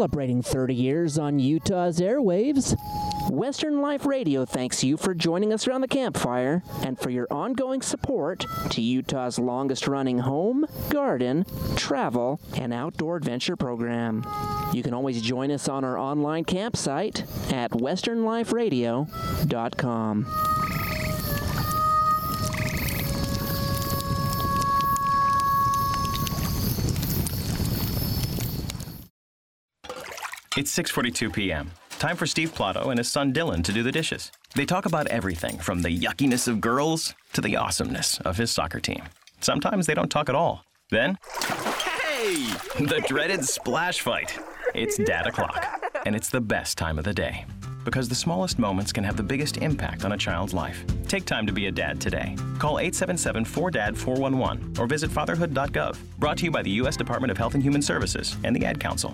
Celebrating 30 years on Utah's airwaves, Western Life Radio thanks you for joining us around the campfire and for your ongoing support to Utah's longest-running home, garden, travel, and outdoor adventure program. You can always join us on our online campsite at westernliferadio.com. It's 6:42 p.m. Time for Steve Plotto and his son Dylan to do the dishes. They talk about everything from the yuckiness of girls to the awesomeness of his soccer team. Sometimes they don't talk at all. Then, hey! The dreaded splash fight. It's Dad O'Clock, and it's the best time of the day. Because the smallest moments can have the biggest impact on a child's life. Take time to be a dad today. Call 877-4DAD-411 or visit fatherhood.gov. Brought to you by the U.S. Department of Health and Human Services and the Ad Council.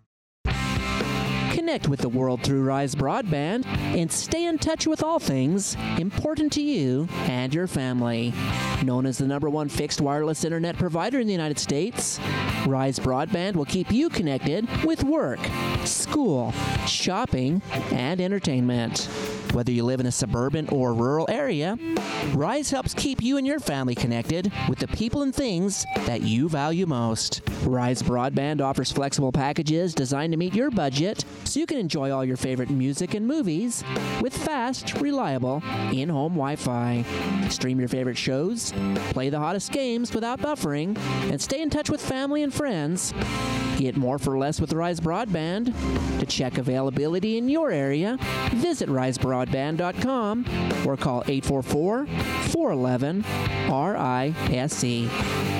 Connect with the world through Rise Broadband and stay in touch with all things important to you and your family. Known as the #1 fixed wireless internet provider in the United States, Rise Broadband will keep you connected with work, school, shopping, and entertainment. Whether you live in a suburban or rural area, Rise helps keep you and your family connected with the people and things that you value most. Rise Broadband offers flexible packages designed to meet your budget so you can enjoy all your favorite music and movies with fast, reliable, in-home Wi-Fi. Stream your favorite shows, play the hottest games without buffering, and stay in touch with family and friends. Get more for less with Rise Broadband. To check availability in your area, visit risebroadband.com or call 844-411-RISE.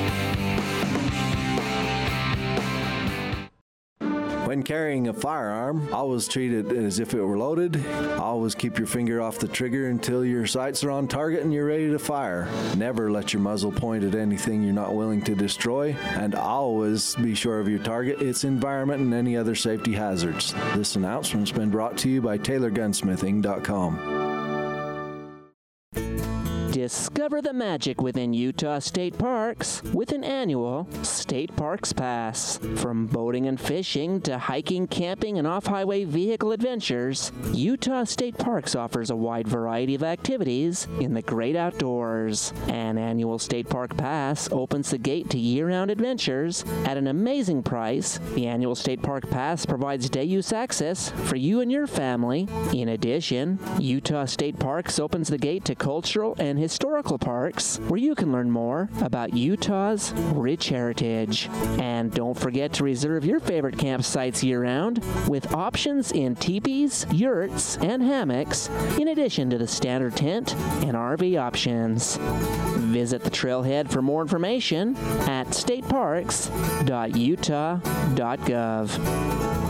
When carrying a firearm, always treat it as if it were loaded. Always keep your finger off the trigger until your sights are on target and you're ready to fire. Never let your muzzle point at anything you're not willing to destroy. And always be sure of your target, its environment, and any other safety hazards. This announcement's been brought to you by TaylorGunsmithing.com. Discover the magic within Utah State Parks with an annual State Parks Pass. From boating and fishing to hiking, camping, and off-highway vehicle adventures, Utah State Parks offers a wide variety of activities in the great outdoors. An annual State Park Pass opens the gate to year-round adventures at an amazing price. The annual State Park Pass provides day-use access for you and your family. In addition, Utah State Parks opens the gate to cultural and historical parks where you can learn more about Utah's rich heritage. And don't forget to reserve your favorite campsites year-round with options in teepees, yurts, and hammocks, in addition to the standard tent and RV options. Visit the trailhead for more information at stateparks.utah.gov.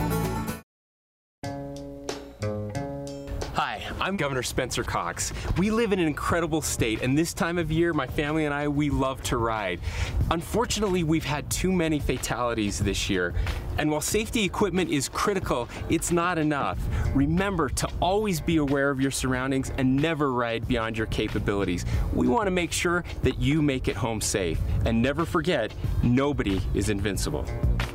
Hi, I'm Governor Spencer Cox. We live in an incredible state, and this time of year, my family and I, we love to ride. Unfortunately, we've had too many fatalities this year. And while safety equipment is critical, it's not enough. Remember to always be aware of your surroundings and never ride beyond your capabilities. We want to make sure that you make it home safe. And never forget, nobody is invincible.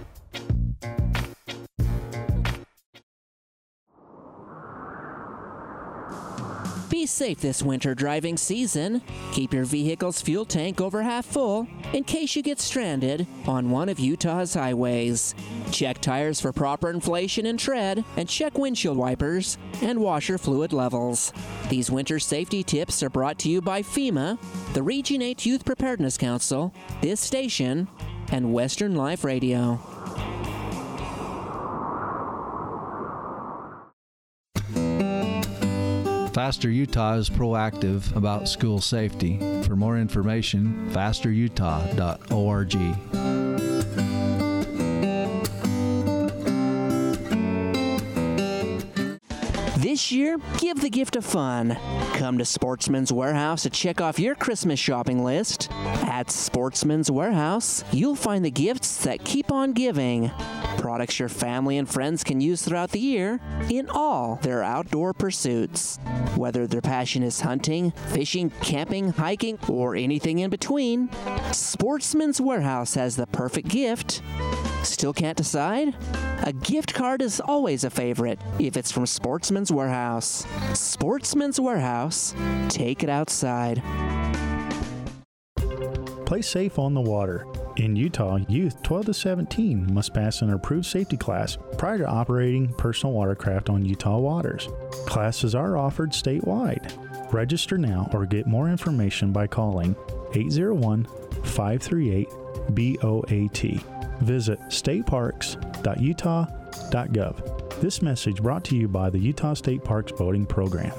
Be safe this winter driving season. Keep your vehicle's fuel tank over half full in case you get stranded on one of Utah's highways. Check tires for proper inflation and tread, and check windshield wipers and washer fluid levels. These winter safety tips are brought to you by FEMA, the Region 8 Youth Preparedness Council, this station, and Western Life Radio. Faster Utah is proactive about school safety. For more information, fasterutah.org. This year, give the gift of fun. Come to Sportsman's Warehouse to check off your Christmas shopping list. At Sportsman's Warehouse, you'll find the gifts that keep on giving. Products your family and friends can use throughout the year in all their outdoor pursuits. Whether their passion is hunting, fishing, camping, hiking, or anything in between, Sportsman's Warehouse has the perfect gift Still can't decide? A gift card is always a favorite if it's from Sportsman's Warehouse. Sportsman's Warehouse. Take it outside. Play safe on the water. In Utah, youth 12 to 17 must pass an approved safety class prior to operating personal watercraft on Utah waters. Classes are offered statewide. Register now or get more information by calling 801-538-BOAT. Visit stateparks.utah.gov. This message brought to you by the Utah State Parks Boating Program.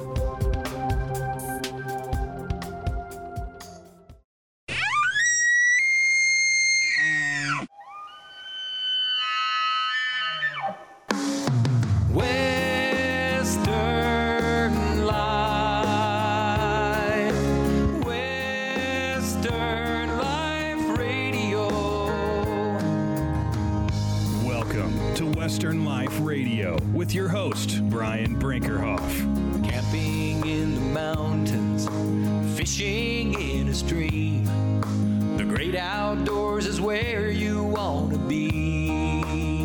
Western Life Radio with your host, Brian Brinkerhoff. Camping in the mountains, fishing in a stream. The great outdoors is where you want to be.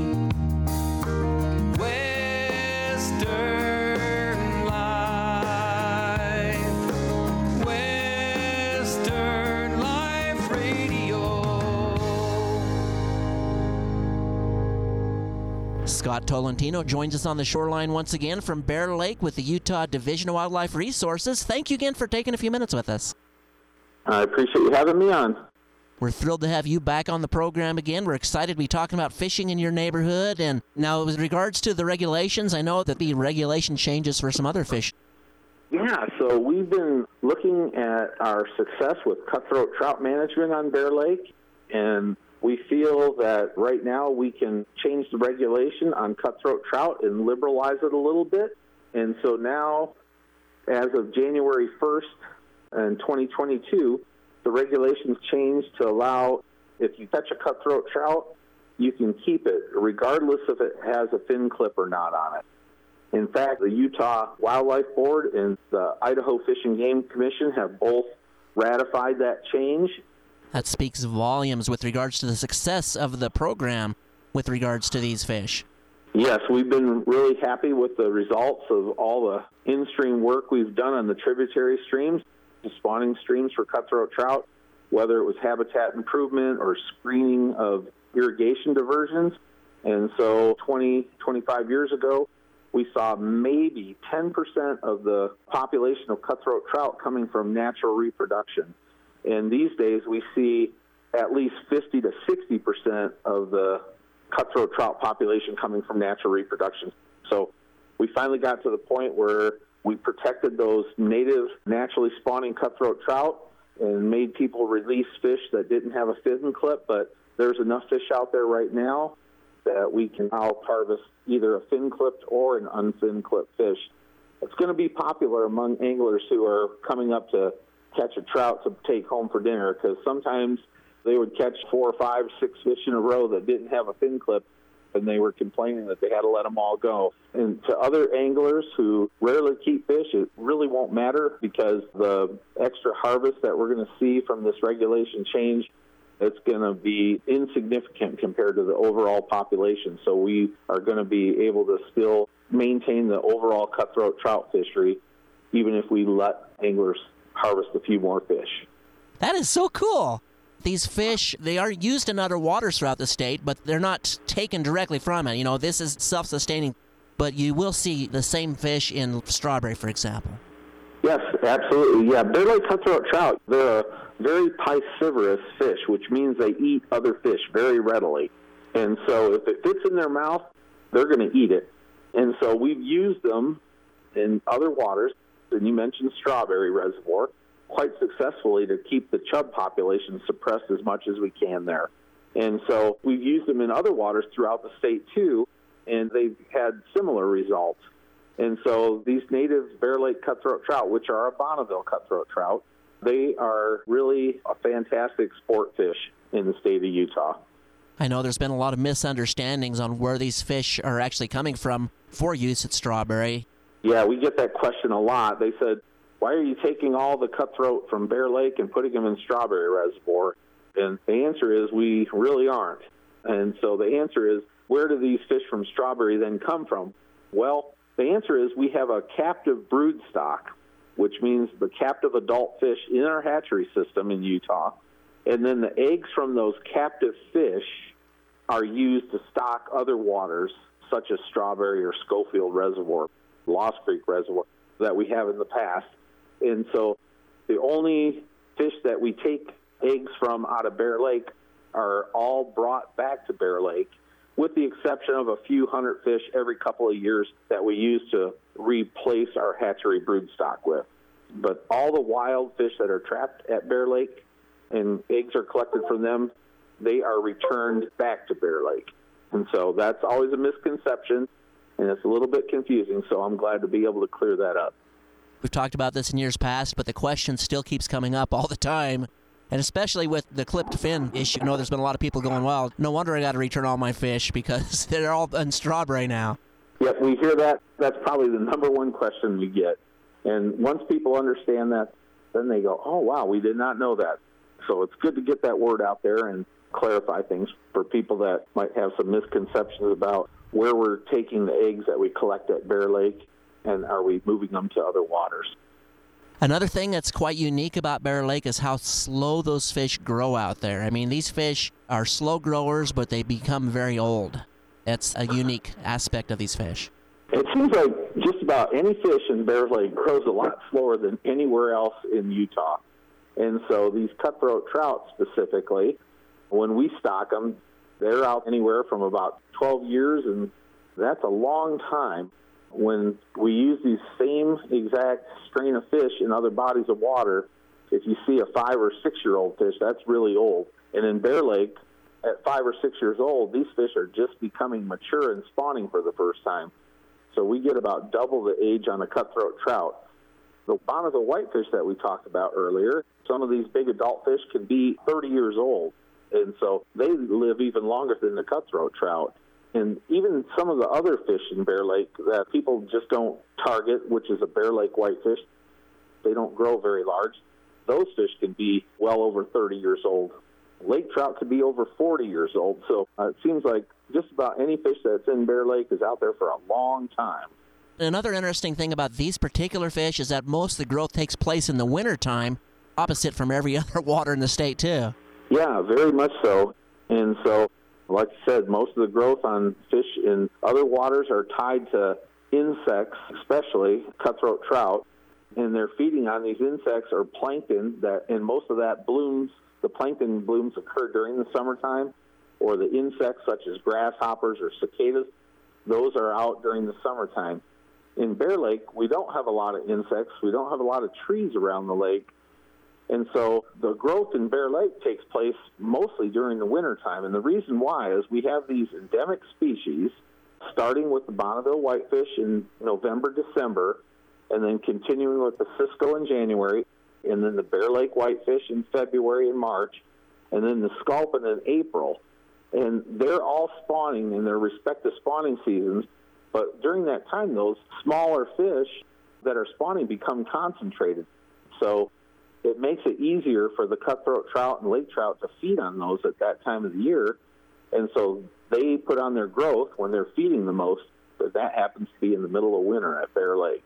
Western Life, Western Life Radio. Scott Tolentino joins us on the shoreline once again from Bear Lake with the Utah Division of Wildlife Resources. Thank you again for taking a few minutes with us. I appreciate you having me on. We're thrilled to have you back on the program again. We're excited to be talking about fishing in your neighborhood. And now with regards to the regulations, I know that the regulation changes for some other fish. Yeah, so we've been looking at our success with cutthroat trout management on Bear Lake, and we feel that right now we can change the regulation on cutthroat trout and liberalize it a little bit. And so now, as of January 1st in 2022, the regulations changed to allow, if you catch a cutthroat trout, you can keep it regardless if it has a fin clip or not on it. In fact, the Utah Wildlife Board and the Idaho Fish and Game Commission have both ratified that change. That speaks volumes with regards to the success of the program with regards to these fish. Yes, we've been really happy with the results of all the in-stream work we've done on the tributary streams, the spawning streams for cutthroat trout, whether it was habitat improvement or screening of irrigation diversions. And so 25 years ago, we saw maybe 10% of the population of cutthroat trout coming from natural reproduction. And these days, we see at least 50 to 60% of the cutthroat trout population coming from natural reproduction. So we finally got to the point where we protected those native, naturally spawning cutthroat trout and made people release fish that didn't have a fin clip. But there's enough fish out there right now that we can now harvest either a fin clipped or an unfin clipped fish. It's going to be popular among anglers who are coming up to catch a trout to take home for dinner, because sometimes they would catch 4, 5, 6 fish in a row that didn't have a fin clip, and they were complaining that they had to let them all go. And to other anglers who rarely keep fish, it really won't matter, because the extra harvest that we're going to see from this regulation change, it's going to be insignificant compared to the overall population. So we are going to be able to still maintain the overall cutthroat trout fishery, even if we let anglers harvest a few more fish. That is so cool. These fish, they are used in other waters throughout the state, but they're not taken directly from it. You know, this is self-sustaining, but you will see the same fish in Strawberry, for example. Yes, absolutely. Yeah, Bear Lake cutthroat trout, they're a very piscivorous fish, which means they eat other fish very readily. And so if it fits in their mouth, they're going to eat it. And so we've used them in other waters, and you mentioned Strawberry Reservoir, quite successfully to keep the chub population suppressed as much as we can there. And so we've used them in other waters throughout the state too, and they've had similar results. And so these native Bear Lake cutthroat trout, which are a Bonneville cutthroat trout, they are really a fantastic sport fish in the state of Utah. I know there's been a lot of misunderstandings on where these fish are actually coming from for use at Strawberry. Yeah, we get that question a lot. They said, why are you taking all the cutthroat from Bear Lake and putting them in Strawberry Reservoir? And the answer is we really aren't. And so the answer is, where do these fish from Strawberry then come from? Well, the answer is we have a captive brood stock, which means the captive adult fish in our hatchery system in Utah. And then the eggs from those captive fish are used to stock other waters, such as Strawberry or Schofield Reservoir, Lost Creek Reservoir, that we have in the past. And so the only fish that we take eggs from out of Bear Lake are all brought back to Bear Lake, with the exception of a few hundred fish every couple of years that we use to replace our hatchery brood stock with. But all the wild fish that are trapped at Bear Lake and eggs are collected from them, they are returned back to Bear Lake. And so that's always a misconception, and it's a little bit confusing, so I'm glad to be able to clear that up. We've talked about this in years past, but the question still keeps coming up all the time. And especially with the clipped fin issue, there's been a lot of people going, well, no wonder I got to return all my fish because they're all in Strawberry now. Yep, we hear that. That's probably the number one question we get. And once people understand that, then they go, oh, wow, we did not know that. So it's good to get that word out there and clarify things for people that might have some misconceptions about where we're taking the eggs that we collect at Bear Lake and are we moving them to other waters. Another thing that's quite unique about Bear Lake is how slow those fish grow out there. I mean, these fish are slow growers, but they become very old. That's a unique aspect of these fish. It seems like just about any fish in Bear Lake grows a lot slower than anywhere else in Utah. And so these cutthroat trout specifically, when we stock them, they're out anywhere from about 12 years, and that's a long time. When we use these same exact strain of fish in other bodies of water, if you see a 5 or 6 year old fish, that's really old. And in Bear Lake, at 5 or 6 years old, these fish are just becoming mature and spawning for the first time. So we get about double the age on a cutthroat trout. The Bonneville whitefish that we talked about earlier, some of these big adult fish can be 30 years old. And so they live even longer than the cutthroat trout. And even some of the other fish in Bear Lake that people just don't target, which is a Bear Lake whitefish, they don't grow very large. Those fish can be well over 30 years old. Lake trout could be over 40 years old. So it seems like just about any fish that's in Bear Lake is out there for a long time. Another interesting thing about these particular fish is that most of the growth takes place in the wintertime, opposite from every other water in the state, too. Yeah, very much so. And so, like I said, most of the growth on fish in other waters are tied to insects, especially cutthroat trout, and they're feeding on these insects or plankton, and most of that blooms, the plankton blooms occur during the summertime, or the insects such as grasshoppers or cicadas, those are out during the summertime. In Bear Lake, we don't have a lot of insects, we don't have a lot of trees around the lake, and so the growth in Bear Lake takes place mostly during the wintertime. And the reason why is we have these endemic species, starting with the Bonneville whitefish in November, December, and then continuing with the Cisco in January, and then the Bear Lake whitefish in February and March, and then the sculpin in April. And they're all spawning in their respective spawning seasons. But during that time, those smaller fish that are spawning become concentrated. So it makes it easier for the cutthroat trout and lake trout to feed on those at that time of the year. And so they put on their growth when they're feeding the most, but that happens to be in the middle of winter at Bear Lake.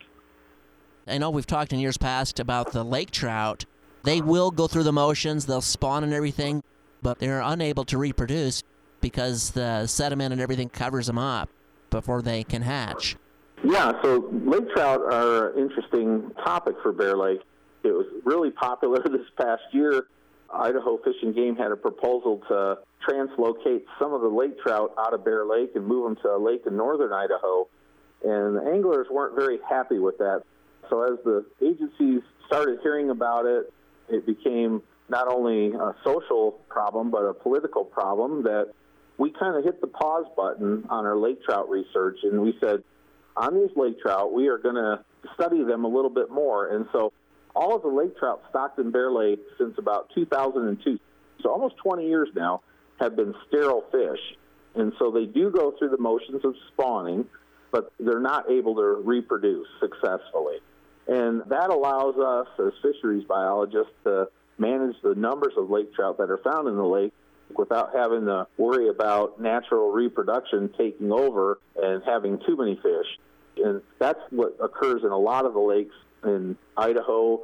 I know we've talked in years past about the lake trout. They will go through the motions, they'll spawn and everything, but they're unable to reproduce because the sediment and everything covers them up before they can hatch. Yeah, so lake trout are an interesting topic for Bear Lake. It was really popular this past year. Idaho Fish and Game had a proposal to translocate some of the lake trout out of Bear Lake and move them to a lake in northern Idaho. And the anglers weren't very happy with that. So as the agencies started hearing about it, it became not only a social problem, but a political problem that we kind of hit the pause button on our lake trout research. And we said, on these lake trout, we are going to study them a little bit more. And so all of the lake trout stocked in Bear Lake since about 2002, so almost 20 years now, have been sterile fish. And so they do go through the motions of spawning, but they're not able to reproduce successfully. And that allows us as fisheries biologists to manage the numbers of lake trout that are found in the lake without having to worry about natural reproduction taking over and having too many fish. And that's what occurs in a lot of the lakes in Idaho,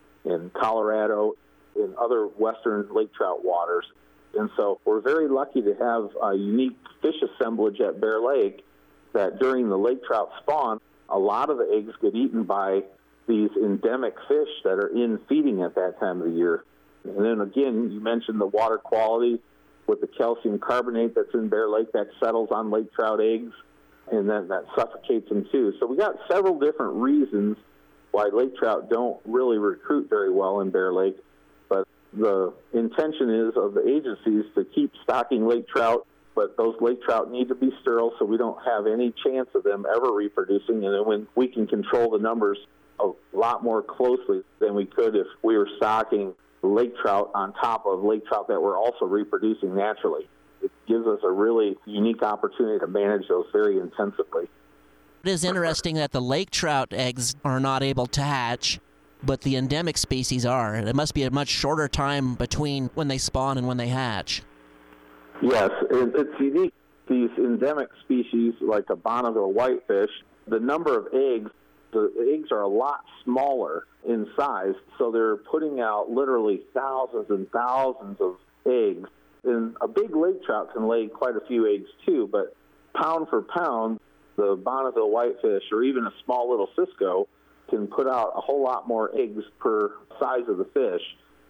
in Colorado, in other western lake trout waters. And so we're very lucky to have a unique fish assemblage at Bear Lake that during the lake trout spawn, a lot of the eggs get eaten by these endemic fish that are in feeding at that time of the year. And then again, you mentioned the water quality with the calcium carbonate that's in Bear Lake that settles on lake trout eggs, and then that suffocates them too. So we got several different reasons why lake trout don't really recruit very well in Bear Lake. But the intention is of the agencies to keep stocking lake trout, but those lake trout need to be sterile so we don't have any chance of them ever reproducing. And then when we can control the numbers a lot more closely than we could if we were stocking lake trout on top of lake trout that were also reproducing naturally. It gives us a really unique opportunity to manage those very intensively. It is interesting that the lake trout eggs are not able to hatch, but the endemic species are. It must be a much shorter time between when they spawn and when they hatch. Yes, it's unique. These endemic species, like a Bonneville whitefish, the number of eggs, the eggs are a lot smaller in size, so they're putting out literally thousands and thousands of eggs. And a big lake trout can lay quite a few eggs too, but pound for pound, the Bonneville whitefish or even a small little Cisco can put out a whole lot more eggs per size of the fish.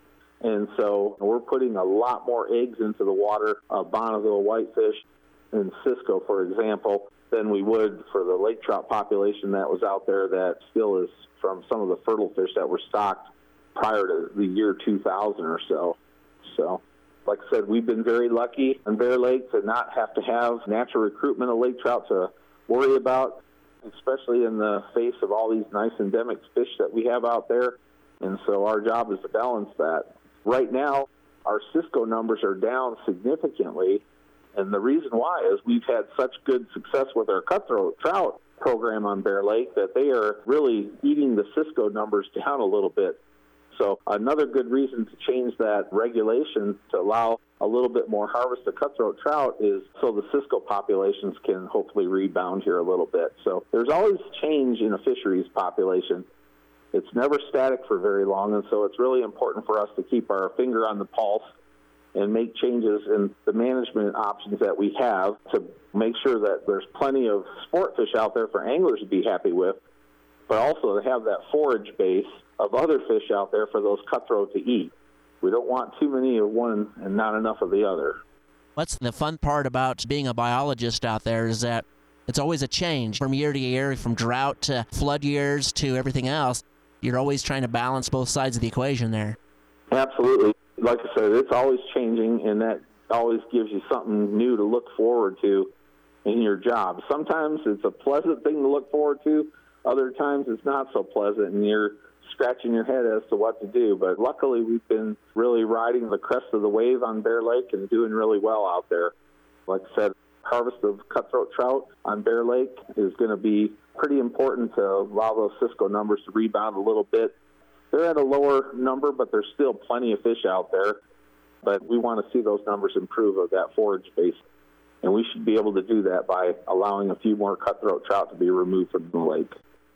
And so we're putting a lot more eggs into the water of Bonneville whitefish and Cisco, for example, than we would for the lake trout population that was out there that still is from some of the fertile fish that were stocked prior to the year 2000 or so. So, like I said, we've been very lucky in Bear Lake to not have to have natural recruitment of lake trout to worry about, especially in the face of all these nice endemic fish that we have out there. And so our job is to balance that. Right now, our Cisco numbers are down significantly, and the reason why is we've had such good success with our cutthroat trout program on Bear Lake that they are really eating the Cisco numbers down a little bit. So another good reason to change that regulation to allow a little bit more harvest of cutthroat trout is so the Cisco populations can hopefully rebound here a little bit. So there's always change in a fisheries population. It's never static for very long, and so it's really important for us to keep our finger on the pulse and make changes in the management options that we have to make sure that there's plenty of sport fish out there for anglers to be happy with, but also to have that forage base of other fish out there for those cutthroat to eat. We don't want too many of one and not enough of the other. What's the fun part about being a biologist out there is that it's always a change from year to year, from drought to flood years to everything else. You're always trying to balance both sides of the equation there. Absolutely. Like I said, it's always changing, and that always gives you something new to look forward to in your job. Sometimes it's a pleasant thing to look forward to. Other times it's not so pleasant, and you're scratching your head as to what to do. But luckily, we've been really riding the crest of the wave on Bear Lake and doing really well out there. Like I said, harvest of cutthroat trout on Bear Lake is going to be pretty important to allow those Cisco numbers to rebound a little bit. They're at a lower number, but there's still plenty of fish out there. But we want to see those numbers improve of that forage base. And we should be able to do that by allowing a few more cutthroat trout to be removed from the lake.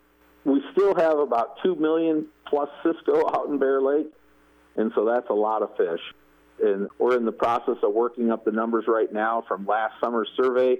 We still have about 2 million plus Cisco out in Bear Lake, and so that's a lot of fish. And we're in the process of working up the numbers right now from last summer's survey,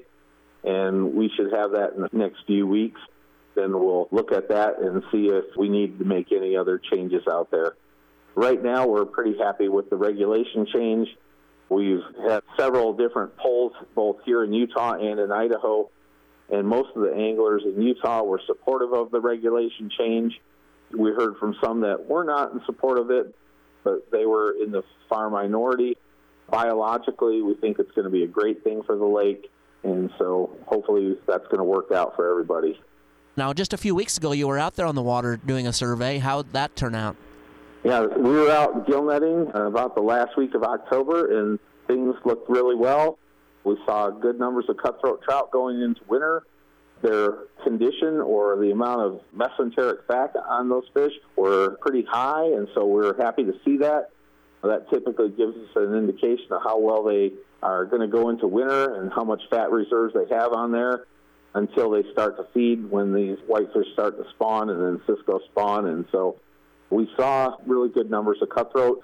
and we should have that in the next few weeks. Then we'll look at that and see if we need to make any other changes out there. Right now, we're pretty happy with the regulation change. We've had several different polls, both here in Utah and in Idaho, and most of the anglers in Utah were supportive of the regulation change. We heard from some that were not in support of it, but they were in the far minority. Biologically, we think it's going to be a great thing for the lake, and so hopefully that's going to work out for everybody. Now, just a few weeks ago, you were out there on the water doing a survey. How did that turn out? Yeah, we were out gill netting about the last week of October, and things looked really well. We saw good numbers of cutthroat trout going into winter. Their condition or the amount of mesenteric fat on those fish were pretty high, and so we were happy to see that. That typically gives us an indication of how well they are going to go into winter and how much fat reserves they have on there until they start to feed when these whitefish start to spawn and then Cisco spawn. And so we saw really good numbers of cutthroat.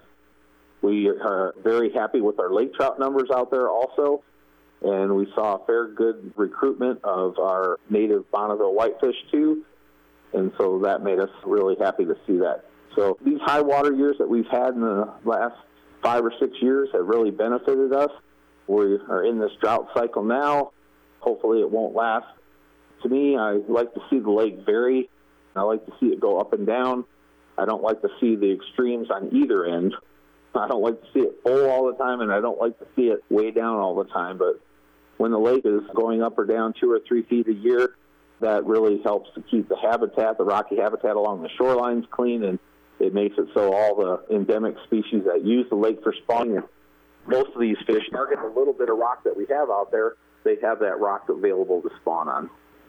We are very happy with our lake trout numbers out there also. And we saw a fair good recruitment of our native Bonneville whitefish too. And so that made us really happy to see that. So these high water years that we've had in the last 5 or 6 years have really benefited us. We are in this drought cycle now. Hopefully it won't last. To me, I like to see the lake vary. I like to see it go up and down. I don't like to see the extremes on either end. I don't like to see it full all the time, and I don't like to see it way down all the time. But when the lake is going up or down 2 or 3 feet a year, that really helps to keep the habitat, the rocky habitat along the shorelines clean, and it makes it so all the endemic species that use the lake for spawning, most of these fish target the little bit of rock that we have out there. They have that rock available to spawn on.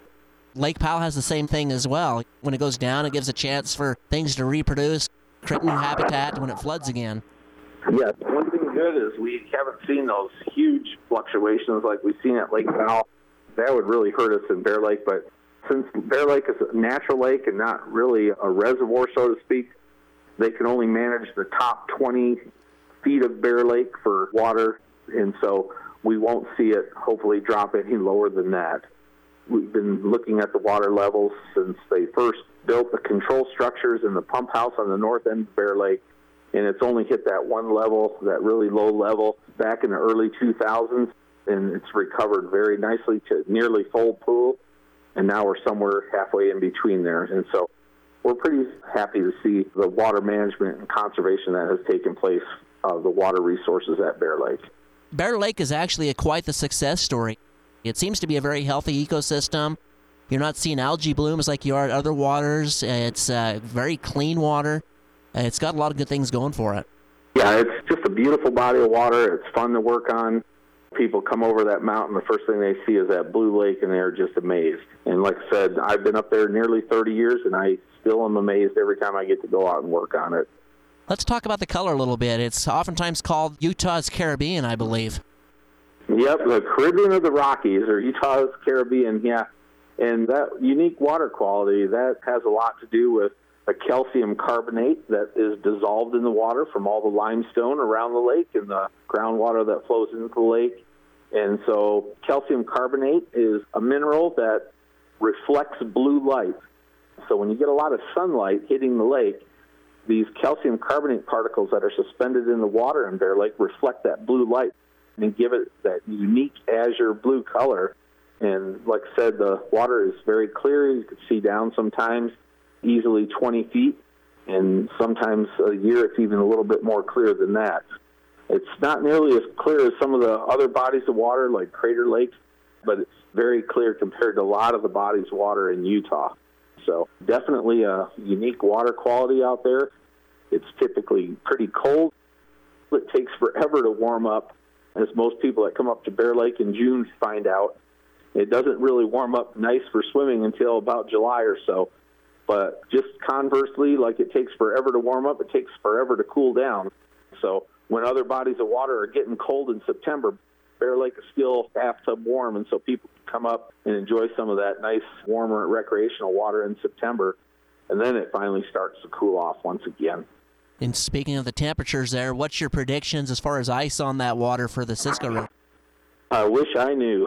Lake Powell has the same thing as well. When it goes down, it gives a chance for things to reproduce, create new habitat when it floods again. Yes, one thing good is we haven't seen those huge fluctuations like we've seen at Lake Powell. That would really hurt us in Bear Lake, but since Bear Lake is a natural lake and not really a reservoir, so to speak, they can only manage the top 20 feet of Bear Lake for water, and so we won't see it hopefully drop any lower than that. We've been looking at the water levels since they first built the control structures in the pump house on the north end of Bear Lake, and it's only hit that one level, that really low level, back in the early 2000s, and it's recovered very nicely to nearly full pool, and now we're somewhere halfway in between there. And so we're pretty happy to see the water management and conservation that has taken place of the water resources at Bear Lake. Bear Lake is actually quite the success story. It seems to be a very healthy ecosystem. You're not seeing algae blooms like you are at other waters. It's very clean water. It's got a lot of good things going for it. Yeah, it's just a beautiful body of water. It's fun to work on. People come over that mountain, the first thing they see is that blue lake, and they're just amazed. And like I said, I've been up there nearly 30 years, and I still am amazed every time I get to go out and work on it. Let's talk about the color a little bit. It's oftentimes called Utah's Caribbean, I believe. Yep, the Caribbean of the Rockies, or Utah's Caribbean, yeah. And that unique water quality, that has a lot to do with a calcium carbonate that is dissolved in the water from all the limestone around the lake and the groundwater that flows into the lake. And so calcium carbonate is a mineral that reflects blue light. So when you get a lot of sunlight hitting the lake, these calcium carbonate particles that are suspended in the water in Bear Lake reflect that blue light and give it that unique azure blue color. And like I said, the water is very clear. You can see down sometimes easily 20 feet, and sometimes a year it's even a little bit more clear than that. It's not nearly as clear as some of the other bodies of water like Crater Lake, but it's very clear compared to a lot of the bodies of water in Utah. So definitely a unique water quality out there. It's typically pretty cold. It takes forever to warm up, as most people that come up to Bear Lake in June find out. It doesn't really warm up nice for swimming until about July or so. But just conversely, like it takes forever to warm up, it takes forever to cool down. So when other bodies of water are getting cold in September, Bear Lake is still bathtub warm, and so people can come up and enjoy some of that nice, warmer recreational water in September, and then it finally starts to cool off once again. And speaking of the temperatures there, what's your predictions as far as ice on that water for the Cisco River? I wish I knew.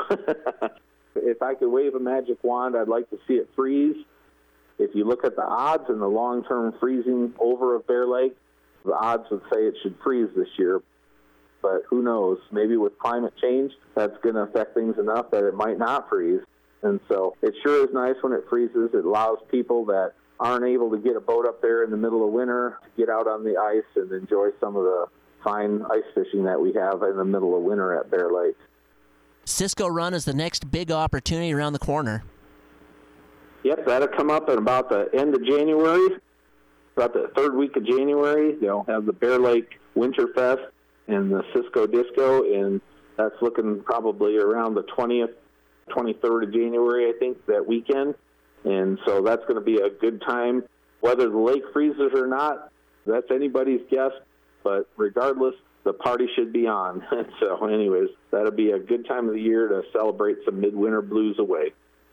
If I could wave a magic wand, I'd like to see it freeze. If you look at the odds in the long-term freezing over of Bear Lake, the odds would say it should freeze this year. But who knows? Maybe with climate change, that's going to affect things enough that it might not freeze. And so it sure is nice when it freezes. It allows people that aren't able to get a boat up there in the middle of winter to get out on the ice and enjoy some of the fine ice fishing that we have in the middle of winter at Bear Lake. Cisco Run is the next big opportunity around the corner. Yep, that'll come up at about the end of January, about the third week of January. They'll have the Bear Lake Winter Fest and the Cisco Disco, and that's looking probably around the 20th, 23rd of January, I think, that weekend. And so that's going to be a good time. Whether the lake freezes or not, that's anybody's guess. but regardless, the party should be on. So anyways, that'll be a good time of the year to celebrate some midwinter blues away.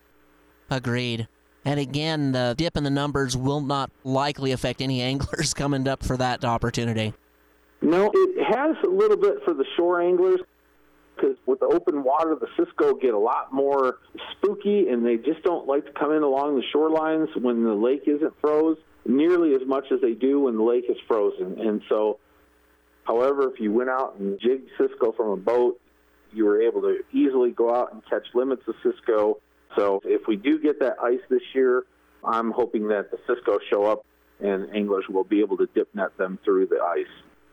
Agreed. And again, the dip in the numbers will not likely affect any anglers coming up for that opportunity. No, it has a little bit for the shore anglers, because with the open water, the Cisco get a lot more spooky, and they just don't like to come in along the shorelines when the lake isn't froze nearly as much as they do when the lake is frozen. And so, however, if you went out and jigged Cisco from a boat, you were able to easily go out and catch limits of Cisco. So if we do get that ice this year, I'm hoping that the Cisco show up and anglers will be able to dip net them through the ice.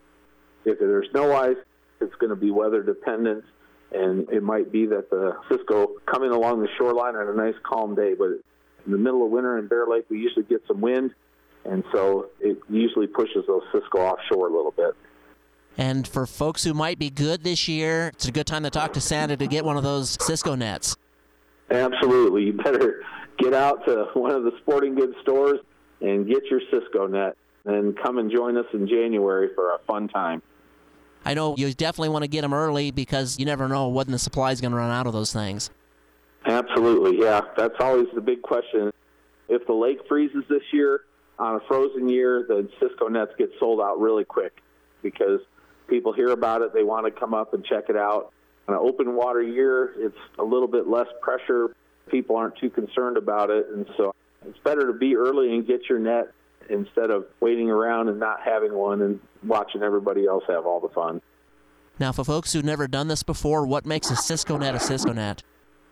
If there's no ice, it's going to be weather dependent, and it might be that the Cisco coming along the shoreline on a nice calm day, but in the middle of winter in Bear Lake, we usually get some wind, and so it usually pushes those Cisco offshore a little bit. And for folks who might be good this year, it's a good time to talk to Santa to get one of those Cisco nets. Absolutely. You better get out to one of the sporting goods stores and get your Cisco net, and come and join us in January for a fun time. I know you definitely want to get them early because you never know when the supply is going to run out of those things. Absolutely, yeah. That's always the big question. If the lake freezes this year on a frozen year, the Cisco nets get sold out really quick because people hear about it, they want to come up and check it out. On an open water year, it's a little bit less pressure. People aren't too concerned about it, and so it's better to be early and get your net instead of waiting around and not having one and watching everybody else have all the fun. Now, for folks who've never done this before, what makes a Cisco net a Cisco net?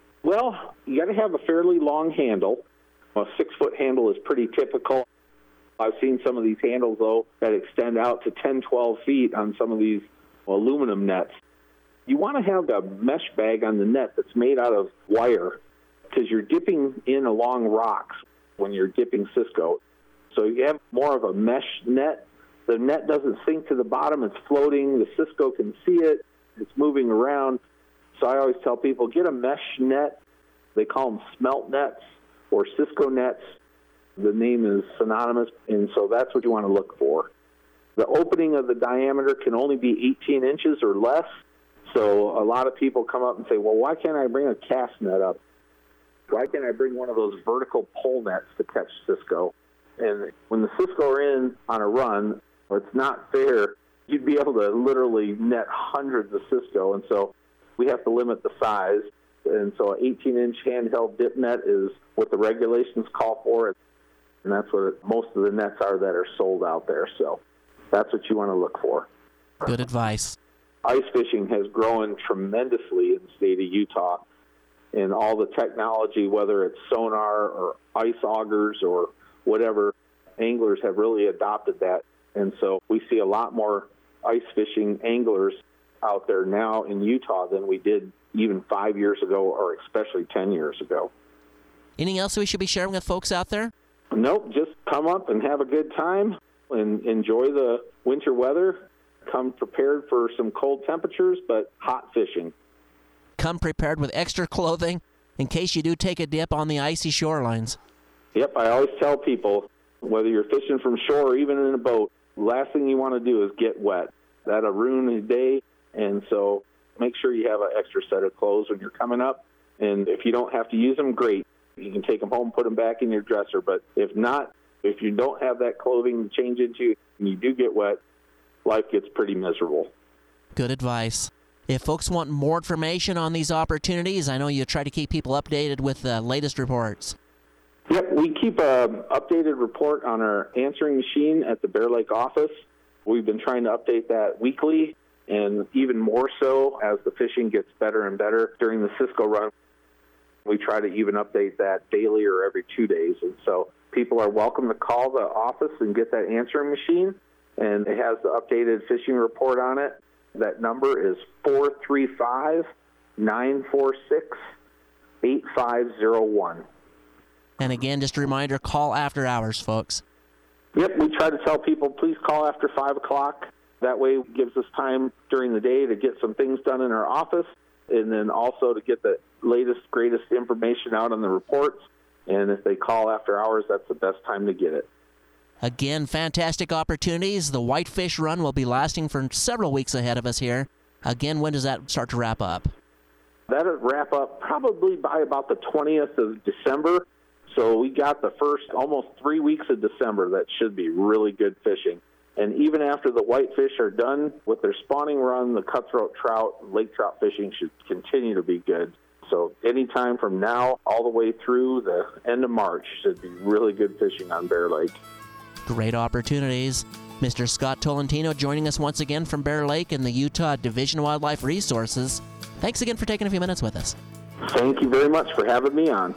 Well, you got to have a fairly long handle. A 6-foot handle is pretty typical. I've seen some of these handles, though, that extend out to 10, 12 feet on some of these aluminum nets. You want to have a mesh bag on the net that's made out of wire, because you're dipping in along rocks when you're dipping Cisco. So you have more of a mesh net. The net doesn't sink to the bottom. It's floating. The Cisco can see it. It's moving around. So I always tell people, get a mesh net. They call them smelt nets or Cisco nets. The name is synonymous, and so that's what you want to look for. The opening of the diameter can only be 18 inches or less. So a lot of people come up and say, well, why can't I bring a cast net up? Why can't I bring one of those vertical pole nets to catch Cisco? And when the Cisco are in on a run, it's not fair. You'd be able to literally net hundreds of Cisco, and so we have to limit the size. And so an 18-inch handheld dip net is what the regulations call for, and that's what most of the nets are that are sold out there. So that's what you want to look for. Good advice. Ice fishing has grown tremendously in the state of Utah, and all the technology, whether it's sonar or ice augers or whatever, anglers have really adopted that. And so we see a lot more ice fishing anglers out there now in Utah than we did even 5 years ago, or especially 10 years ago. Anything else we should be sharing with folks out there? Nope, just come up and have a good time and enjoy the winter weather. Come prepared for some cold temperatures, but hot fishing. Come prepared with extra clothing in case you do take a dip on the icy shorelines. Yep, I always tell people, whether you're fishing from shore or even in a boat, the last thing you want to do is get wet. That'll ruin a day, and so make sure you have an extra set of clothes when you're coming up. And if you don't have to use them, great. You can take them home, put them back in your dresser. But if not, if you don't have that clothing to change into and you do get wet, life gets pretty miserable. Good advice. If folks want more information on these opportunities, I know you try to keep people updated with the latest reports. Yep, we keep an updated report on our answering machine at the Bear Lake office. We've been trying to update that weekly, and even more so as the fishing gets better and better during the Cisco run. We try to even update that daily or every 2 days. And so people are welcome to call the office and get that answering machine, and it has the updated fishing report on it. That number is 435-946-8501. And again, just a reminder, call after hours, folks. Yep, we try to tell people, please call after 5 o'clock. That way it gives us time during the day to get some things done in our office, and then also to get the latest, greatest information out on the reports. And if they call after hours, that's the best time to get it. Again, fantastic opportunities. The Whitefish Run will be lasting for several weeks ahead of us here. Again, when does that start to wrap up? That'll wrap up probably by about the 20th of December. So we got the first almost 3 weeks of December that should be really good fishing. And even after the whitefish are done with their spawning run, the cutthroat trout, lake trout fishing should continue to be good. So anytime from now all the way through the end of March should be really good fishing on Bear Lake. Great opportunities. Mr. Scott Tolentino joining us once again from Bear Lake and the Utah Division of Wildlife Resources. Thanks again for taking a few minutes with us. Thank you very much for having me on.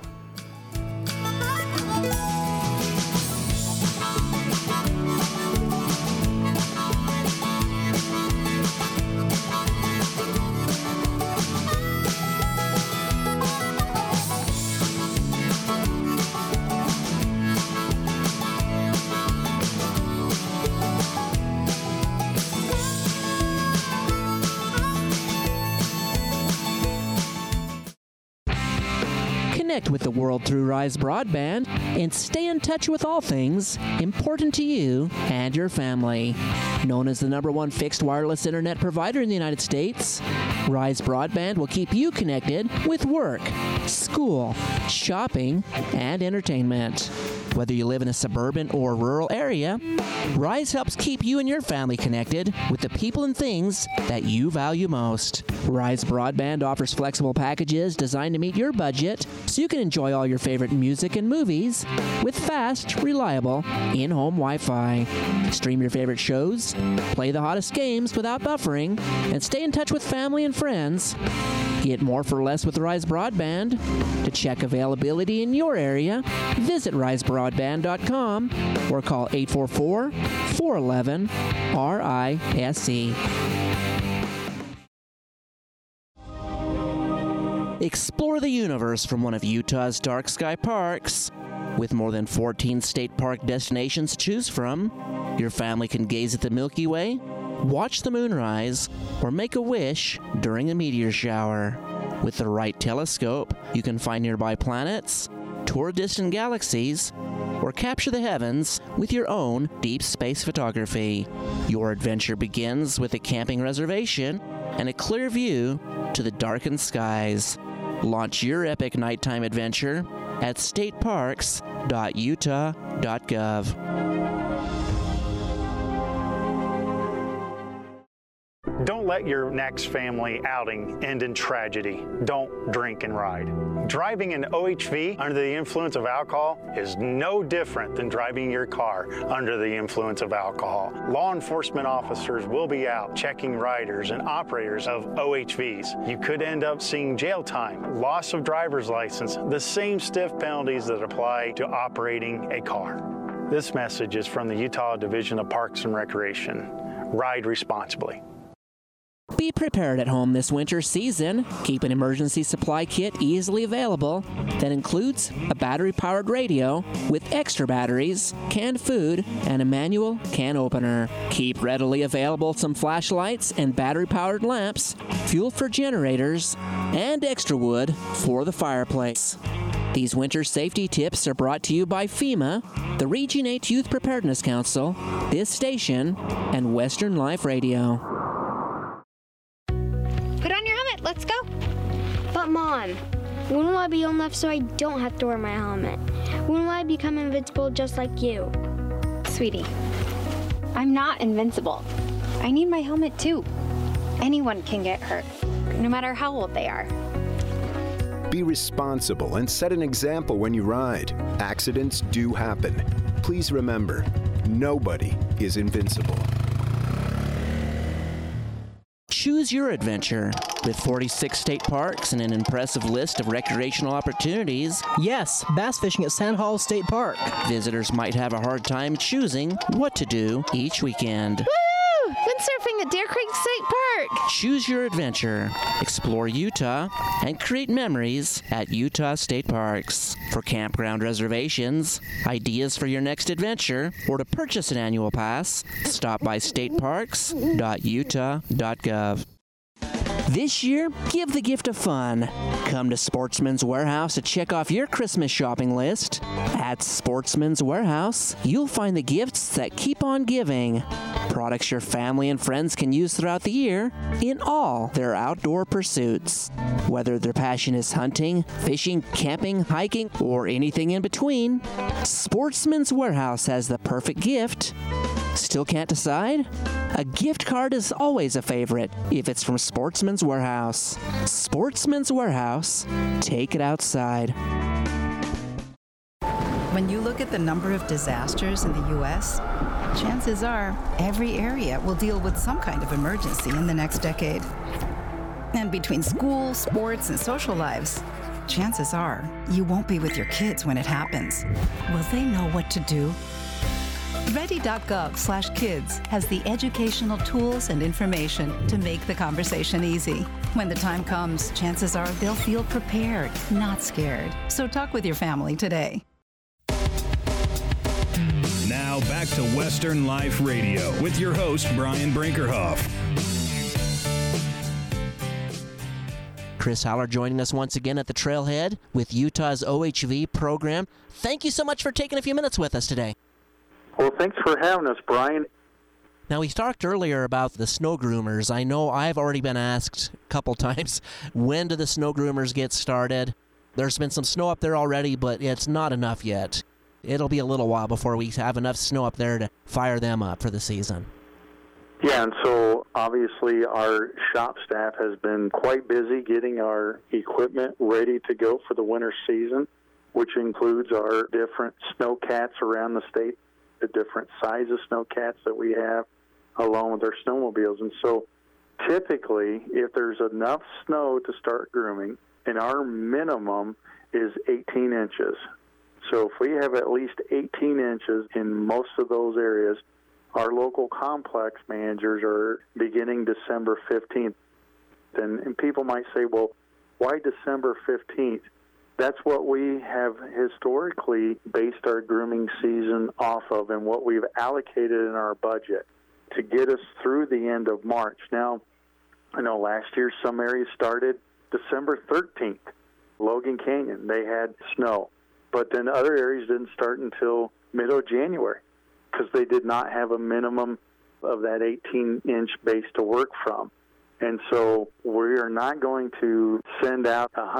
Connect with the world through Rise Broadband and stay in touch with all things important to you and your family. Known as the #1 fixed wireless internet provider in the United States, Rise Broadband will keep you connected with work, school, shopping, and entertainment. Whether you live in a suburban or rural area, Rise helps keep you and your family connected with the people and things that you value most. Rise Broadband offers flexible packages designed to meet your budget so you can enjoy all your favorite music and movies with fast, reliable, in-home Wi-Fi. Stream your favorite shows, play the hottest games without buffering, and stay in touch with family and friends. Get more for less with Rise Broadband. To check availability in your area, visit risebroadband.com or call 844-411-RISE. Explore the universe from one of Utah's dark sky parks. With more than 14 state park destinations to choose from, your family can gaze at the Milky Way, watch the moonrise, or make a wish during a meteor shower. With the right telescope, you can find nearby planets, tour distant galaxies, or capture the heavens with your own deep space photography. Your adventure begins with a camping reservation and a clear view to the darkened skies. Launch your epic nighttime adventure at stateparks.utah.gov. Don't let your next family outing end in tragedy. Don't drink and ride. Driving an OHV under the influence of alcohol is no different than driving your car under the influence of alcohol. Law enforcement officers will be out checking riders and operators of OHVs. You could end up seeing jail time, loss of driver's license, the same stiff penalties that apply to operating a car. This message is from the Utah Division of Parks and Recreation. Ride responsibly. Be prepared at home this winter season. Keep an emergency supply kit easily available that includes a battery-powered radio with extra batteries, canned food, and a manual can opener. Keep readily available some flashlights and battery-powered lamps, fuel for generators, and extra wood for the fireplace. These winter safety tips are brought to you by FEMA, the Region 8 Youth Preparedness Council, this station, and Western Life Radio. Put on your helmet, let's go. But Mom, when will I be old enough so I don't have to wear my helmet? When will I become invincible just like you? Sweetie, I'm not invincible. I need my helmet too. Anyone can get hurt, no matter how old they are. Be responsible and set an example when you ride. Accidents do happen. Please remember, nobody is invincible. Choose your adventure. With 46 state parks and an impressive list of recreational opportunities, yes, bass fishing at Sand Hall State Park. Visitors might have a hard time choosing what to do each weekend. Woo! Windsurfing at Deer Creek State Park. Choose your adventure. Explore Utah and create memories at Utah State Parks. For campground reservations, ideas for your next adventure, or to purchase an annual pass, stop by stateparks.utah.gov. This year, give the gift of fun. Come to Sportsman's Warehouse to check off your Christmas shopping list. At Sportsman's Warehouse, you'll find the gifts that keep on giving. Products your family and friends can use throughout the year in all their outdoor pursuits. Whether their passion is hunting, fishing, camping, hiking, or anything in between, Sportsman's Warehouse has the perfect gift. Still can't decide? A gift card is always a favorite if it's from Sportsman's Warehouse. Sportsman's Warehouse. Take it outside. When you look at the number of disasters in the U.S., chances are every area will deal with some kind of emergency in the next decade. And between school, sports, and social lives, chances are you won't be with your kids when it happens. Will they know what to do? Ready.gov/kids has the educational tools and information to make the conversation easy. When the time comes, chances are they'll feel prepared, not scared. So talk with your family today. Now back to Western Life Radio with your host, Brian Brinkerhoff. Chris Haller joining us once again at the Trailhead with Utah's OHV program. Thank you so much for taking a few minutes with us today. Well, thanks for having us, Brian. Now, we talked earlier about the snow groomers. I know I've already been asked a couple times, when do the snow groomers get started? There's been some snow up there already, but it's not enough yet. It'll be a little while before we have enough snow up there to fire them up for the season. Yeah, and so obviously our shop staff has been quite busy getting our equipment ready to go for the winter season, which includes our different snowcats around the state, the different size of snowcats that we have, along with our snowmobiles. And so typically, if there's enough snow to start grooming, and our minimum is 18 inches. So if we have at least 18 inches in most of those areas, our local complex managers are beginning December 15th. And people might say, well, why December 15th? That's what we have historically based our grooming season off of and what we've allocated in our budget to get us through the end of March. Now, I know last year some areas started December 13th. Logan Canyon, they had snow. But then other areas didn't start until mid-January because they did not have a minimum of that 18-inch base to work from. And so we are not going to send out a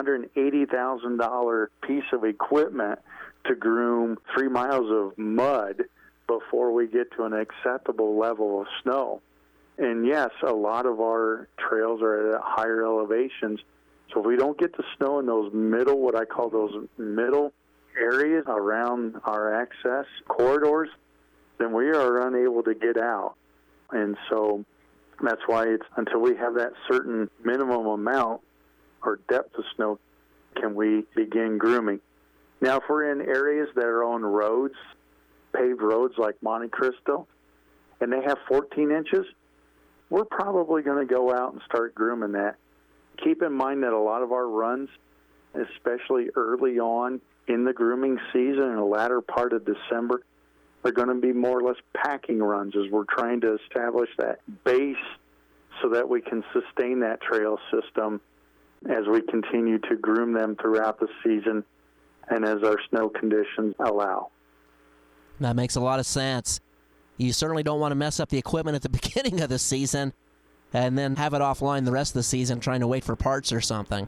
$180,000 piece of equipment to groom 3 miles of mud before we get to an acceptable level of snow. And yes, a lot of our trails are at higher elevations. So if we don't get the snow in those middle, what I call those middle areas around our access corridors, then we are unable to get out. And so that's why it's until we have that certain minimum amount or depth of snow can we begin grooming. Now, if we're in areas that are on roads, paved roads like Monte Cristo, and they have 14 inches, we're probably going to go out and start grooming that. Keep in mind that a lot of our runs, especially early on in the grooming season in the latter part of December, are going to be more or less packing runs as we're trying to establish that base so that we can sustain that trail system as we continue to groom them throughout the season and as our snow conditions allow. That makes a lot of sense. You certainly don't want to mess up the equipment at the beginning of the season and then have it offline the rest of the season trying to wait for parts or something.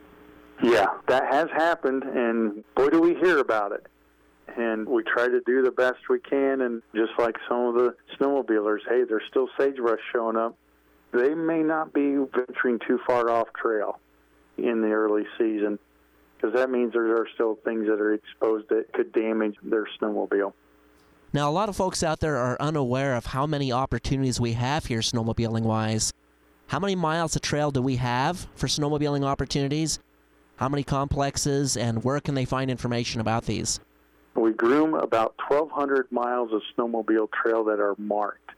Yeah, that has happened, and boy, do we hear about it. And we try to do the best we can, and just like some of the snowmobilers, hey, there's still sagebrush showing up. They may not be venturing too far off trail in the early season, because that means there are still things that are exposed that could damage their snowmobile. Now, a lot of folks out there are unaware of how many opportunities we have here snowmobiling-wise. How many miles of trail do we have for snowmobiling opportunities? How many complexes, and where can they find information about these? We groom about 1,200 miles of snowmobile trail that are marked.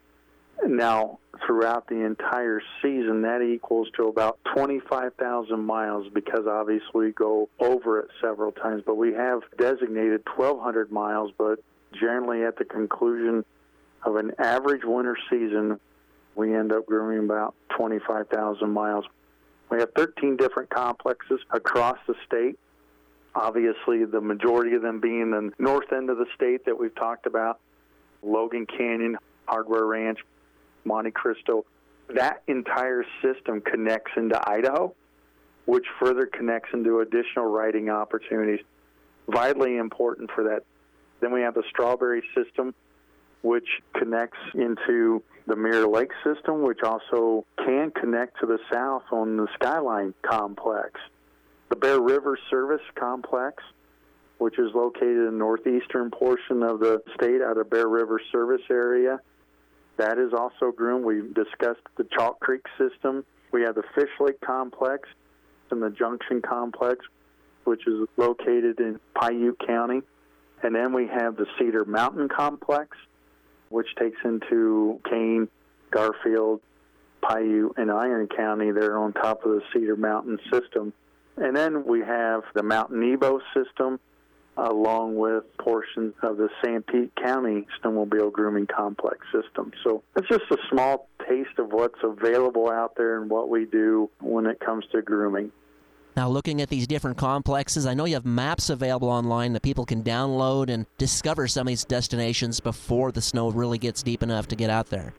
Now, throughout the entire season, that equals to about 25,000 miles because obviously we go over it several times. But we have designated 1,200 miles, but generally at the conclusion of an average winter season, we end up grooming about 25,000 miles. We have 13 different complexes across the state. Obviously, the majority of them being the north end of the state that we've talked about, Logan Canyon, Hardware Ranch, Monte Cristo. That entire system connects into Idaho, which further connects into additional riding opportunities. Vitally important for that. Then we have the Strawberry system, which connects into the Mirror Lake system, which also can connect to the south on the Skyline complex. The Bear River Service complex, which is located in the northeastern portion of the state out of Bear River Service area. That is also groomed. We've discussed the Chalk Creek system. We have the Fish Lake complex and the Junction complex, which is located in Paiute County. And then we have the Cedar Mountain complex, which takes into Kane, Garfield, Paiute, and Iron County. They're on top of the Cedar Mountain system. And then we have the Mount Nebo system, along with portions of the Sanpete County Snowmobile Grooming Complex system. So it's just a small taste of what's available out there and what we do when it comes to grooming. Now, looking at these different complexes, I know you have maps available online that people can download and discover some of these destinations before the snow really gets deep enough to get out there.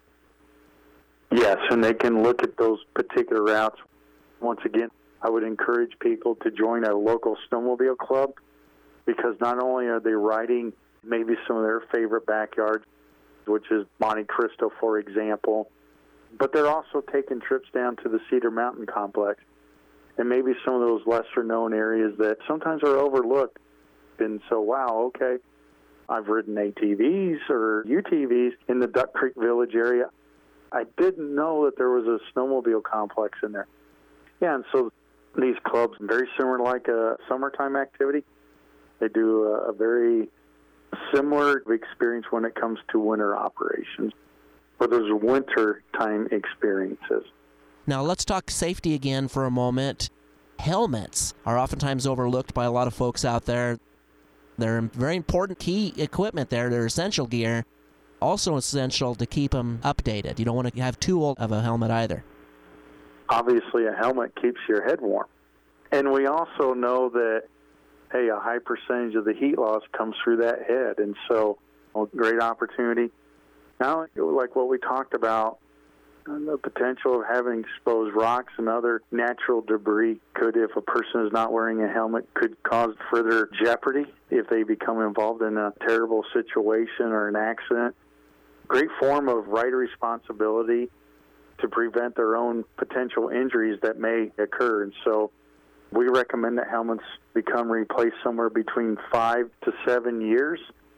Yes, and they can look at those particular routes. Once again, I would encourage people to join a local snowmobile club, because not only are they riding maybe some of their favorite backyards, which is Monte Cristo, for example, but they're also taking trips down to the Cedar Mountain complex and maybe some of those lesser-known areas that sometimes are overlooked. And so, wow, okay, I've ridden ATVs or UTVs in the Duck Creek Village area. I didn't know that there was a snowmobile complex in there. Yeah, and so these clubs, very similar like a summertime activity. They do a very similar experience when it comes to winter operations, or those winter time experiences. Now, let's talk safety again for a moment. Helmets are oftentimes overlooked by a lot of folks out there. They're very important key equipment there. They're essential gear. Also essential to keep them updated. You don't want to have too old of a helmet either. Obviously, a helmet keeps your head warm. And we also know that, hey, a high percentage of the heat loss comes through that head. And so, a great opportunity. Now, like what we talked about, the potential of having exposed rocks and other natural debris could, if a person is not wearing a helmet, could cause further jeopardy if they become involved in a terrible situation or an accident. Great form of rider responsibility to prevent their own potential injuries that may occur. And so we recommend that helmets become replaced somewhere between 5 to 7 years.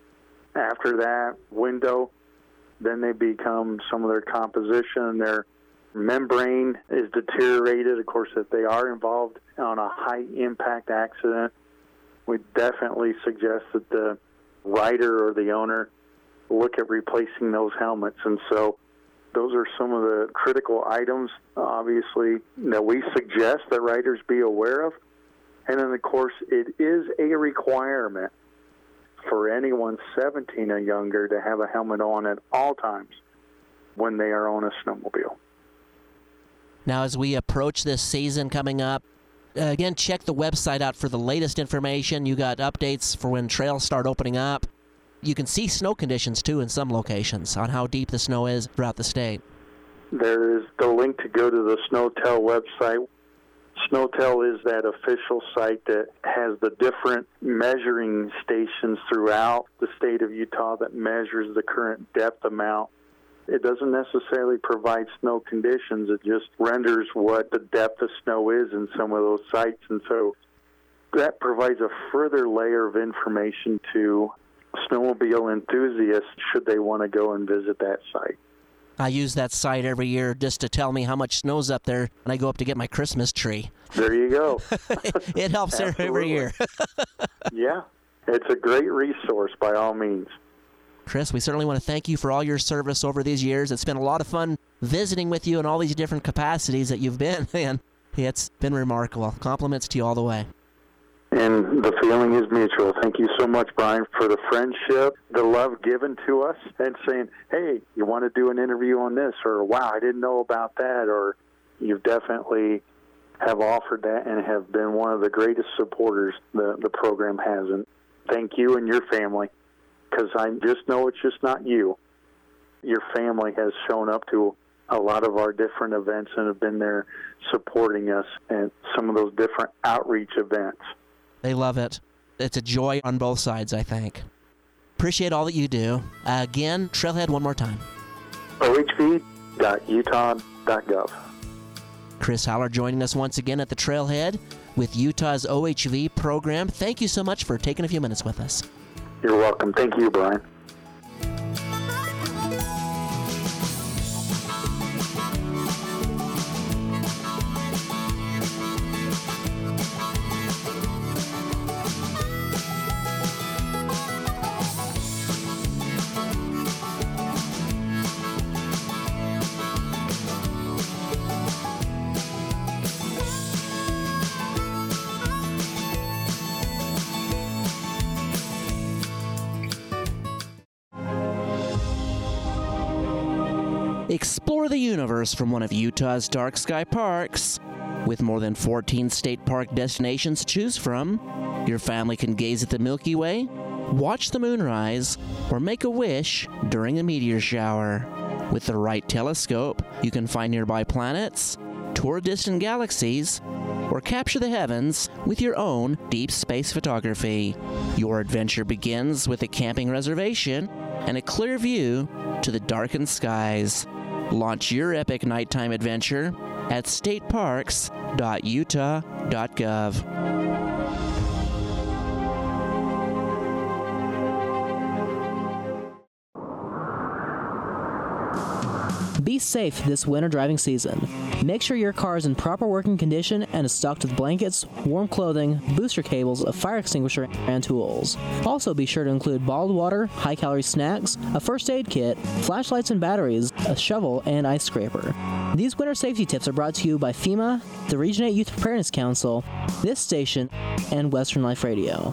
After that window, then they become, some of their composition, their membrane is deteriorated. Of course, if they are involved on a high-impact accident, we definitely suggest that the rider or the owner look at replacing those helmets. And so those are some of the critical items, obviously, that we suggest that riders be aware of. And then, of course, it is a requirement for anyone 17 or younger to have a helmet on at all times when they are on a snowmobile. Now, as we approach this season coming up, again, check the website out for the latest information. You got updates for when trails start opening up. You can see snow conditions, too, in some locations on how deep the snow is throughout the state. There is the link to go to the Snowtel website. Snowtel is that official site that has the different measuring stations throughout the state of Utah that measures the current depth amount. It doesn't necessarily provide snow conditions. It just renders what the depth of snow is in some of those sites. And so that provides a further layer of information to snowmobile enthusiasts should they want to go and visit that site. I use that site every year just to tell me how much snow's up there when I go up to get my Christmas tree. There you go. It helps every year. Yeah, it's a great resource by all means. Chris, we certainly want to thank you for all your service over these years. It's been a lot of fun visiting with you in all these different capacities that you've been in. It's been remarkable. Compliments to you all the way. And the feeling is mutual. Thank you so much, Brian, for the friendship, the love given to us, and saying, hey, you want to do an interview on this, or wow, I didn't know about that, or you've definitely have offered that and have been one of the greatest supporters the program has. And thank you and your family, because I just know it's just not you. Your family has shown up to a lot of our different events and have been there supporting us at some of those different outreach events. They love it. It's a joy on both sides, I think. Appreciate all that you do. Again, Trailhead one more time. ohv.utah.gov. Chris Haller joining us once again at the Trailhead with Utah's OHV program. Thank you so much for taking a few minutes with us. You're welcome. Thank you, Brian. Explore the universe from one of Utah's dark sky parks. With more than 14 state park destinations to choose from, your family can gaze at the Milky Way, watch the moonrise, or make a wish during a meteor shower. With the right telescope, you can find nearby planets, tour distant galaxies, or capture the heavens with your own deep space photography. Your adventure begins with a camping reservation and a clear view to the darkened skies. Launch your epic nighttime adventure at stateparks.utah.gov. Be safe this winter driving season. Make sure your car is in proper working condition and is stocked with blankets, warm clothing, booster cables, a fire extinguisher, and tools. Also be sure to include bottled water, high-calorie snacks, a first aid kit, flashlights and batteries, a shovel, and ice scraper. These winter safety tips are brought to you by FEMA, the Region 8 Youth Preparedness Council, this station, and Western Life Radio.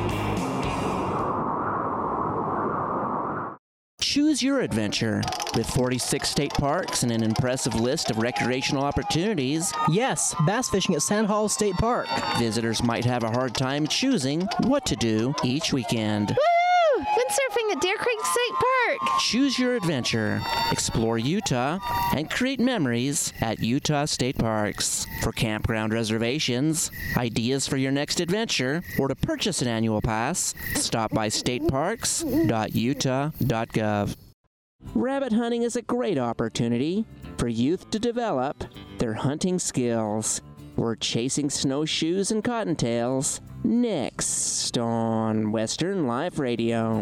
Choose your adventure. With 46 state parks and an impressive list of recreational opportunities, yes, bass fishing at Sand Hall State Park. Visitors might have a hard time choosing what to do each weekend. Woo! Windsurfing at Deer Creek State Park. Choose your adventure. Explore Utah and create memories at Utah State Parks. For campground reservations, ideas for your next adventure, or to purchase an annual pass, stop by stateparks.utah.gov. Rabbit hunting is a great opportunity for youth to develop their hunting skills. We're chasing snowshoes and cottontails next on Western Life Radio.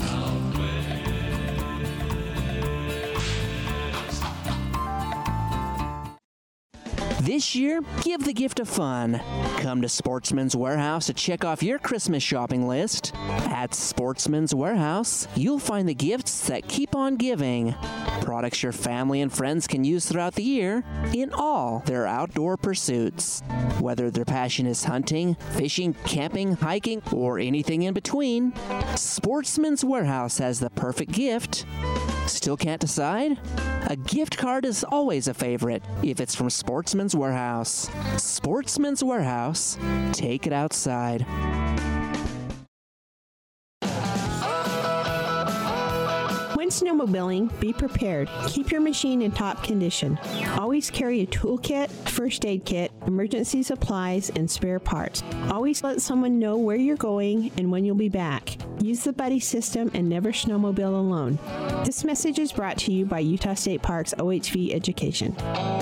This year, give the gift of fun. Come to Sportsman's Warehouse to check off your Christmas shopping list. At Sportsman's Warehouse, you'll find the gifts that keep on giving. Products your family and friends can use throughout the year in all their outdoor pursuits. Whether their passion is hunting, fishing, camping, hiking, or anything in between, Sportsman's Warehouse has the perfect gift. Still can't decide? A gift card is always a favorite if it's from Sportsman's Warehouse. Sportsman's Warehouse. Take it outside. When snowmobiling, be prepared. Keep your machine in top condition. Always carry a toolkit, first aid kit, emergency supplies, and spare parts. Always let someone know where you're going and when you'll be back. Use the buddy system and never snowmobile alone. This message is brought to you by Utah State Parks OHV Education.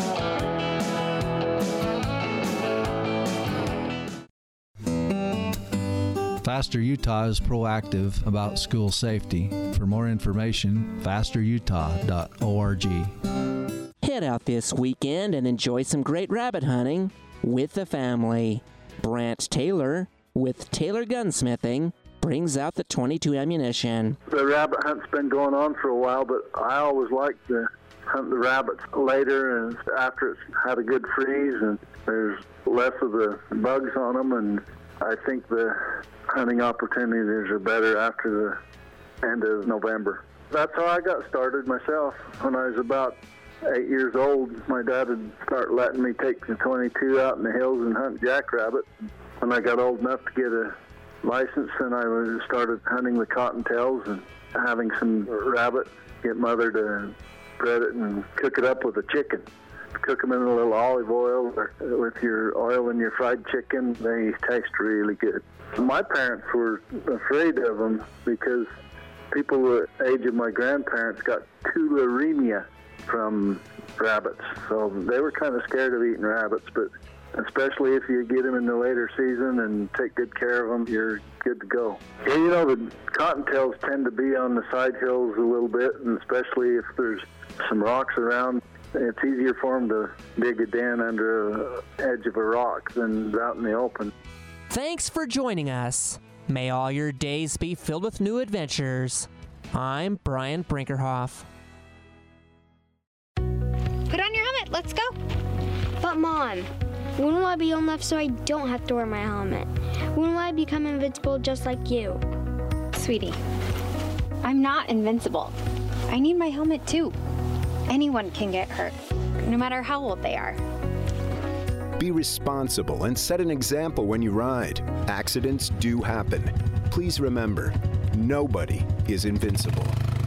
Faster Utah is proactive about school safety. For more information, fasterutah.org. Head out this weekend and enjoy some great rabbit hunting with the family. Brant Taylor with Taylor Gunsmithing brings out the .22 ammunition. The rabbit hunt's been going on for a while, but I always like to hunt the rabbits later and after it's had a good freeze and there's less of the bugs on them, and I think the hunting opportunities are better after the end of November. That's how I got started myself. When I was about 8 years old, my dad would start letting me take the 22 out in the hills and hunt jackrabbits. When I got old enough to get a license, and I started hunting the cottontails and having some rabbit, get mother to bread it and cook it up with a chicken. Cook them in a little olive oil or with your oil and your fried chicken. They taste really good. My parents were afraid of them because people the age of my grandparents got tularemia from rabbits. So they were kind of scared of eating rabbits, but especially if you get them in the later season and take good care of them, you're good to go. Yeah, you know, the cottontails tend to be on the side hills a little bit, and especially if there's some rocks around, it's easier for them to dig a den under the edge of a rock than out in the open. Thanks for joining us. May all your days be filled with new adventures. I'm Brian Brinkerhoff. Put on your helmet. Let's go. But Mom, when will I be old enough so I don't have to wear my helmet? When will I become invincible just like you? Sweetie, I'm not invincible. I need my helmet too. Anyone can get hurt, no matter how old they are. Be responsible and set an example when you ride. Accidents do happen. Please remember, nobody is invincible.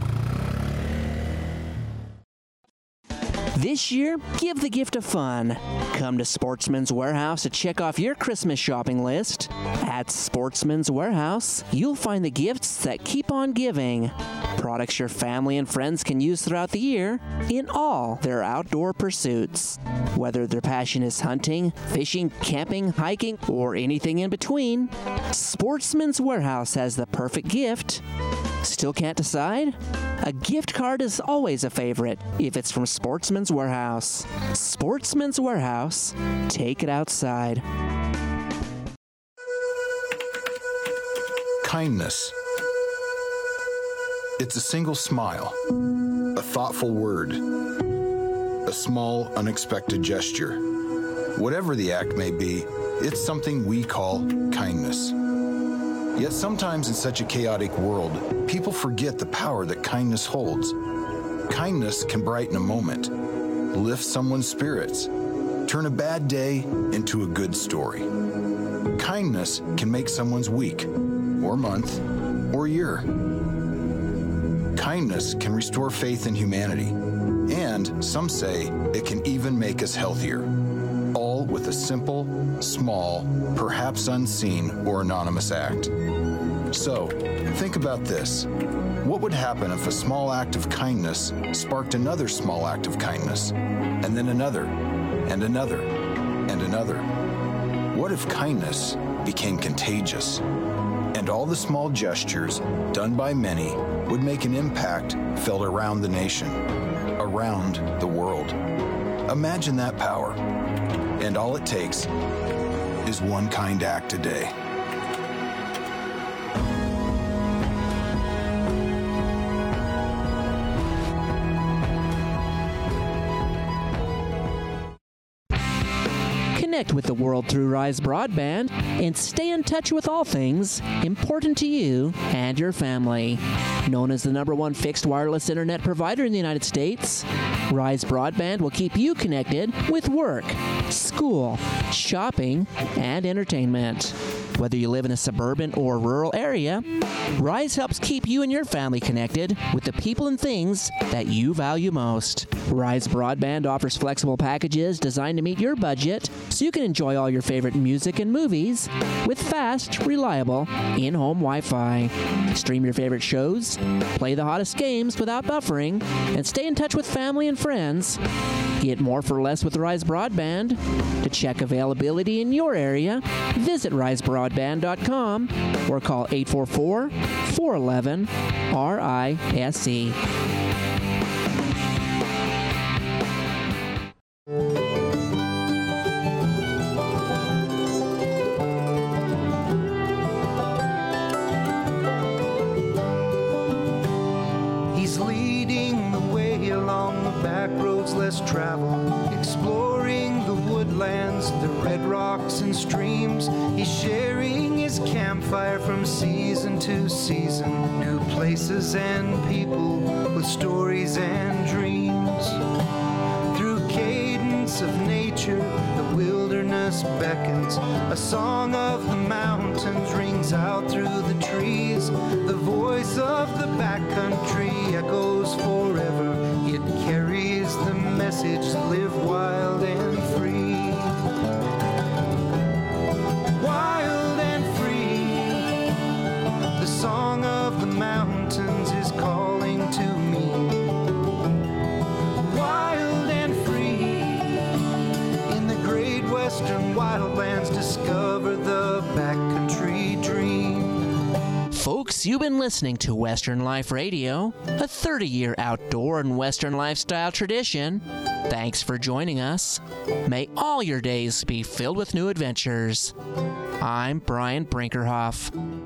This year, give the gift of fun. Come to Sportsman's Warehouse to check off your Christmas shopping list. At Sportsman's Warehouse, you'll find the gifts that keep on giving. Products your family and friends can use throughout the year in all their outdoor pursuits. Whether their passion is hunting, fishing, camping, hiking, or anything in between, Sportsman's Warehouse has the perfect gift. Still can't decide? A gift card is always a favorite if it's from Sportsman's Warehouse. Sportsman's Warehouse. Take it outside. Kindness. It's a single smile, a thoughtful word, a small, unexpected gesture. Whatever the act may be, it's something we call kindness. Yet sometimes in such a chaotic world, people forget the power that kindness holds. Kindness can brighten a moment, lift someone's spirits, turn a bad day into a good story. Kindness can make someone's week, or month, or year. Kindness can restore faith in humanity, and some say it can even make us healthier. All with a simple, small, perhaps unseen or anonymous act. So, think about this. What would happen if a small act of kindness sparked another small act of kindness, and then another, and another, and another? What if kindness became contagious, and all the small gestures done by many would make an impact felt around the nation, around the world? Imagine that power. And all it takes is one kind act a day. Connect with the world through Rise Broadband and stay in touch with all things important to you and your family. Known as the #1 fixed wireless internet provider in the United States, Rise Broadband will keep you connected with work, school, shopping, and entertainment. Whether you live in a suburban or rural area, Rise helps keep you and your family connected with the people and things that you value most. Rise Broadband offers flexible packages designed to meet your budget so you can enjoy all your favorite music and movies with fast, reliable, in-home Wi-Fi. Stream your favorite shows, play the hottest games without buffering, and stay in touch with family and friends. Get more for less with Rise Broadband. To check availability in your area, visit risebroadband.com or call 844-411-RISE. He's leading the way along the back roads less traveled, exploring the woodlands, the red rocks and streams. He's sharing his campfire from season to season, new places and people with stories and dreams. voice of nature, the wilderness beckons. A song of the mountains rings out through the trees. The voice of the backcountry echoes forever. It carries the message, live wild and free. Wild and free. The song of the mountains is calling to me. Wild and free. In the great western wildlands, discover the backcountry dream. Folks, you've been listening to Western Life Radio, a 30-year outdoor and Western lifestyle tradition. Thanks for joining us. May all your days be filled with new adventures. I'm Brian Brinkerhoff.